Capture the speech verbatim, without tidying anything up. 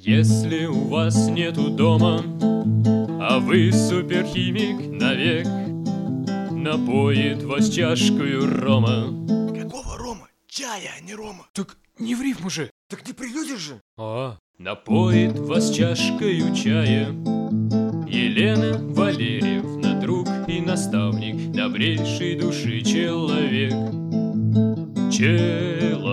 Если у вас нету дома, а вы суперхимик навек, напоит вас чашкою рома. Какого рома? Чая, а не рома. Так не в рифму же. Так не придете же. А, напоит вас чашкою чая Елена Валерьевна, друг и наставник, добрейшей души человек. Человек.